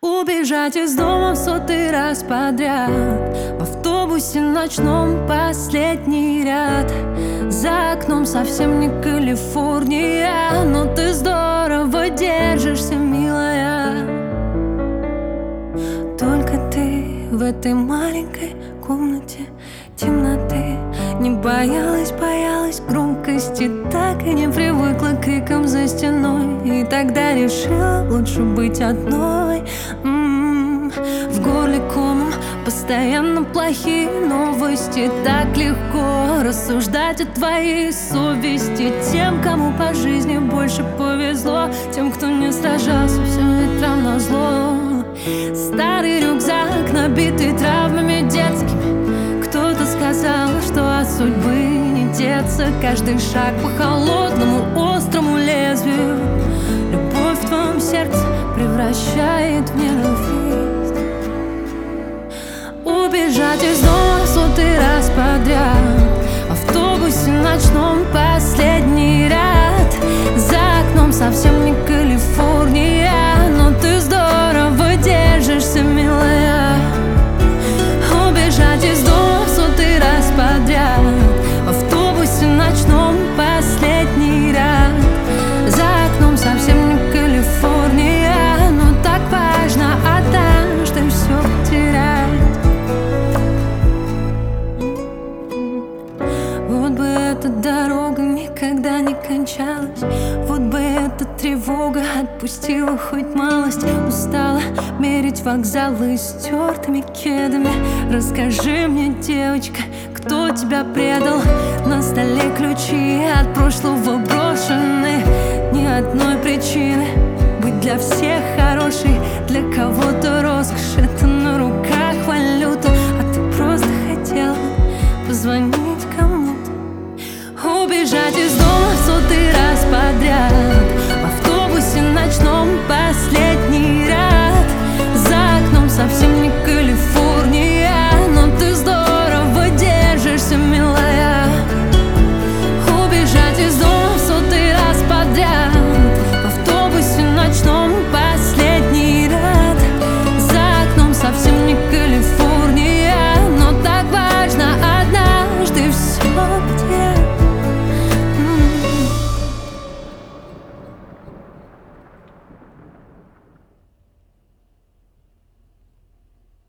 Убежать из дома в 100-й раз подряд. В автобусе ночном последний ряд. За окном совсем не Калифорния, но ты здорово держишься, милая. Только ты в этой маленькой комнате темноты не боялась громкости, так и не привыкла к крикам за стеной. И тогда решила лучше быть одной. В горле комом, постоянно плохие новости. Так легко рассуждать о твоей совести. Тем, кому по жизни больше повезло, тем, кто не сражался всем ветрам назло. Старый рюкзак, набитый травмами детскими. Кто-то сказал, что от судьбы не деться. Каждый шаг по холодному, острому лезвию. Любовь в твоем сердце превращает в ненависть. Убежать из дома в 100-й раз подряд. В автобусе ночном последний ряд. За окном совсем не Калифорния, но ты здорово держишься, милая. Убежать из дома в 100-й раз подряд. В автобусе ночном последний ряд. За окном совсем не Калифорния, но так важно однажды все потерять. Вот бы эта дорога никогда не кончалась. Вот бы эта тревога отпустила хоть малость. Устала мерить вокзалы стертыми кедами. Расскажи мне, девочка, кто тебя предал? На столе ключи от прошлого брошены. Ни одной причины быть для всех хорошей.